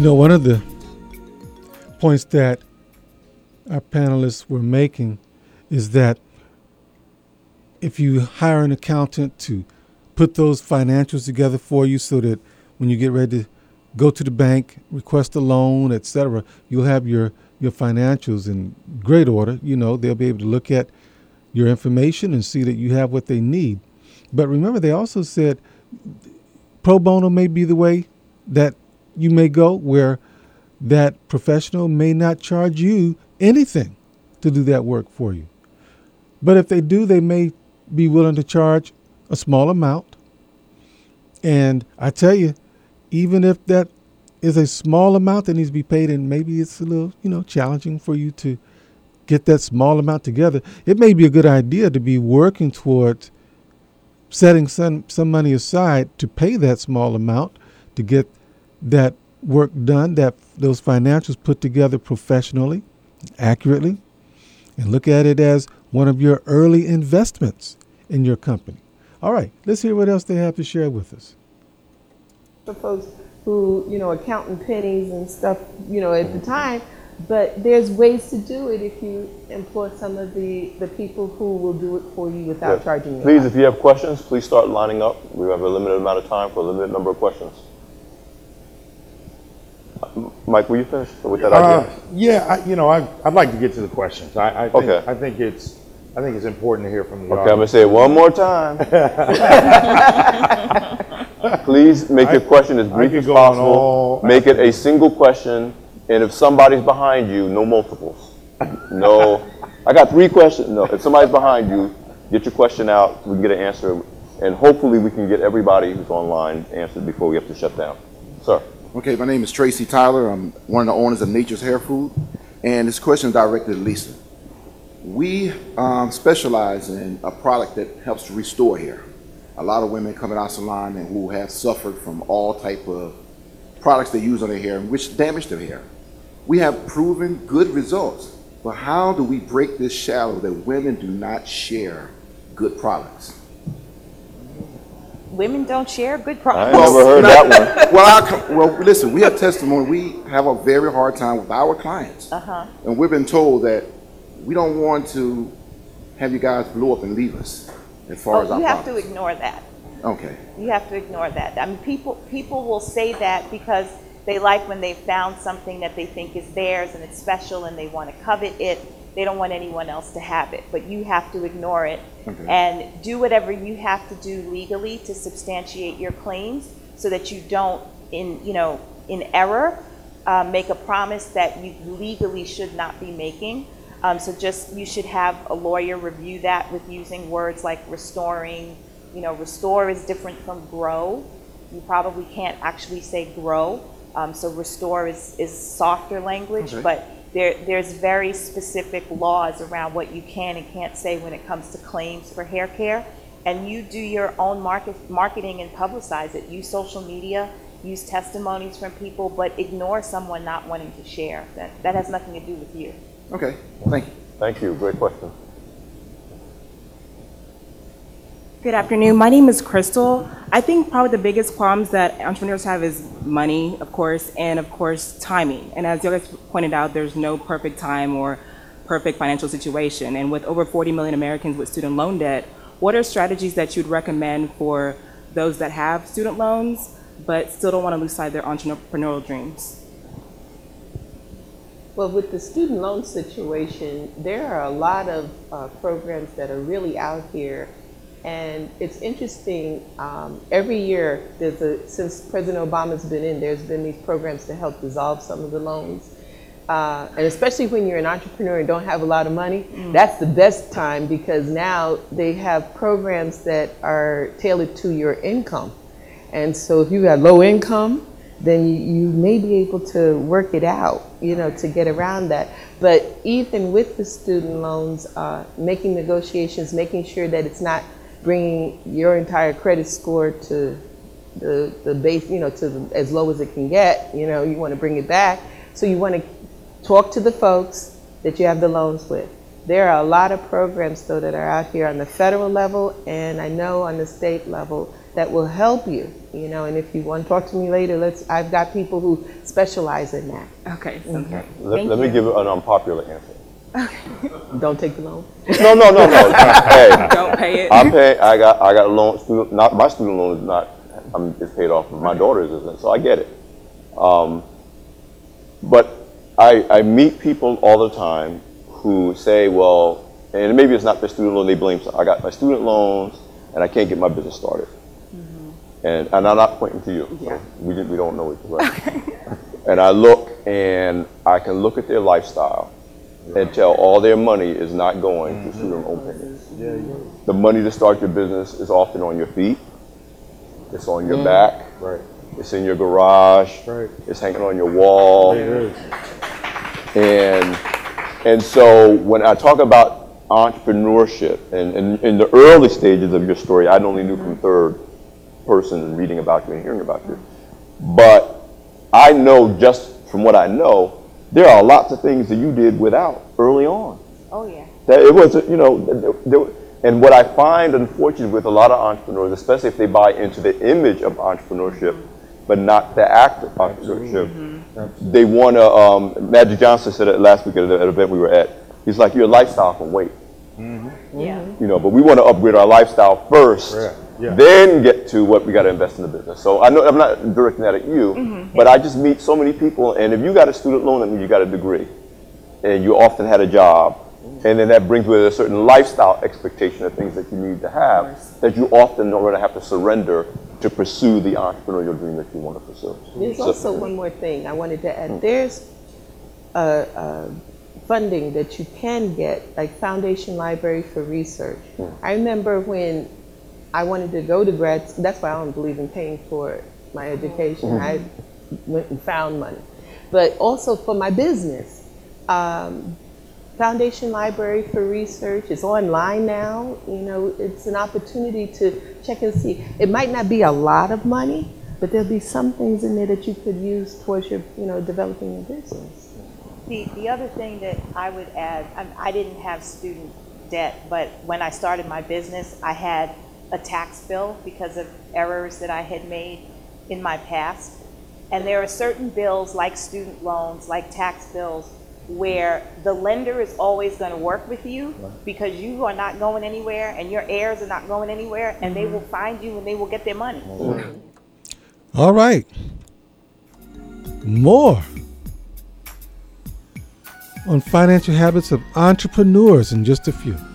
One of the points that our panelists were making is that if you hire an accountant to put those financials together for you so that when you get ready to go to the bank, request a loan, etc., you'll have your financials in great order. They'll be able to look at your information and see that you have what they need. But remember, they also said pro bono may be the way that you may go, where that professional may not charge you anything to do that work for you. But if they do, they may be willing to charge a small amount. And I tell you, even if that is a small amount that needs to be paid, and maybe it's a little, challenging for you to get that small amount together, it may be a good idea to be working towards setting some money aside to pay that small amount to get that work done, those financials put together professionally, accurately, and look at it as one of your early investments in your company. All right, let's hear what else they have to share with us. For folks who, are counting pennies and stuff, at the time, but there's ways to do it if you employ some of the people who will do it for you without charging you. Please, if you have questions, please start lining up. We have a limited amount of time for a limited number of questions. Mike, will you finish with that idea? Yeah, I'd like to get to the questions. I think it's important to hear from the audience. Okay, I'm gonna say it one more time. Please make your question as brief as possible. Make it a single question, and if somebody's behind you, no multiples. No, I got 3 questions. No, if somebody's behind you, get your question out. We can get an answer, and hopefully we can get everybody who's online answered before we have to shut down. Sir. Okay, my name is Tracy Tyler. I'm one of the owners of Nature's Hair Food, and this question is directed to Lisa. We specialize in a product that helps to restore hair. A lot of women come in our salon and who have suffered from all type of products they use on their hair which damage their hair. We have proven good results, but how do we break this shadow that women do not share good products? Women don't share good products. I never heard that one. Well, listen, we have testimony. We have a very hard time with our clients. And we've been told that we don't want to have you guys blow up and leave us as far as our products. You have to ignore that. Okay. You have to ignore that. I mean, people will say that because they like when they found something that they think is theirs and it's special and they want to covet it. They don't want anyone else to have it, but you have to ignore it and do whatever you have to do legally to substantiate your claims so that you don't, in error, make a promise that you legally should not be making. So you should have a lawyer review that with using words like restoring. Restore is different from grow. You probably can't actually say grow. So restore is softer language, but there's very specific laws around what you can and can't say when it comes to claims for hair care. And you do your own marketing and publicize it. Use social media, use testimonies from people, but ignore someone not wanting to share. That has nothing to do with you. Okay, thank you. Thank you, great question. Good afternoon. My name is Crystal. I think probably the biggest problems that entrepreneurs have is money, of course, and of course, timing. And as you guys pointed out, there's no perfect time or perfect financial situation. And with over 40 million Americans with student loan debt, what are strategies that you'd recommend for those that have student loans but still don't want to lose sight of their entrepreneurial dreams? Well, with the student loan situation, there are a lot of programs that are really out here. And it's interesting, every year, since President Obama's been in, there's been these programs to help dissolve some of the loans. And especially when you're an entrepreneur and don't have a lot of money, that's the best time because now they have programs that are tailored to your income. And so if you have low income, then you may be able to work it out, to get around that. But even with the student loans, making negotiations, making sure that it's not bringing your entire credit score to the base, as low as it can get, you want to bring it back. So you want to talk to the folks that you have the loans with. There are a lot of programs, though, that are out here on the federal level, and I know on the state level, that will help you, you know, and if you want to talk to me later, I've got people who specialize in that. Okay. Okay. Let me give an unpopular answer. Don't take the loan. No. Hey, Don't pay it. I got a loan. My student loan is not. It's paid off. My daughter's isn't. So I get it. But I meet people all the time who say, well, and maybe it's not their student loan. They blame. I got my student loans, and I can't get my business started. And I'm not pointing to you. Yeah. We don't know each other. And I look, and I can look at their lifestyle and tell all their money is not going to student loan payments. The money to start your business is often on your feet. It's on your back. Right. It's in your garage. Right. It's hanging on your wall. It is. And so when I talk about entrepreneurship, and in the early stages of your story, I only knew from third person and reading about you and hearing about you. But I know just from what I know, there are lots of things that you did without early on. Oh, yeah. That it was, you know, and what I find unfortunate with a lot of entrepreneurs, especially if they buy into the image of entrepreneurship, but not the act of entrepreneurship, they want to, Magic Johnson said it last week at an event we were at, he's like, your lifestyle can wait. Yeah. You know, but we want to upgrade our lifestyle first, then get to what we got to invest in the business. So I know I'm not directing that at you, but I just meet so many people, and if you got a student loan, that means you got a degree, and you often had a job, and then that brings with it a certain lifestyle expectation of things that you need to have that you often are going to have to surrender to pursue the entrepreneurial dream that you want to pursue. There's also one more thing I wanted to add. There's funding that you can get, like Foundation Library for Research. I remember when I wanted to go to grad school, that's why I don't believe in paying for my education. I went and found money. But also for my business, Foundation Library for Research is online now. You know, it's an opportunity to check and see. It might not be a lot of money, but there'll be some things in there that you could use towards your, you know, developing your business. The other thing that I would add, I didn't have student debt, but when I started my business, I had a tax bill because of errors that I had made in my past. And there are certain bills like student loans, like tax bills, where the lender is always going to work with you because you are not going anywhere and your heirs are not going anywhere, and they will find you and they will get their money. All right. More on financial habits of entrepreneurs in just a few.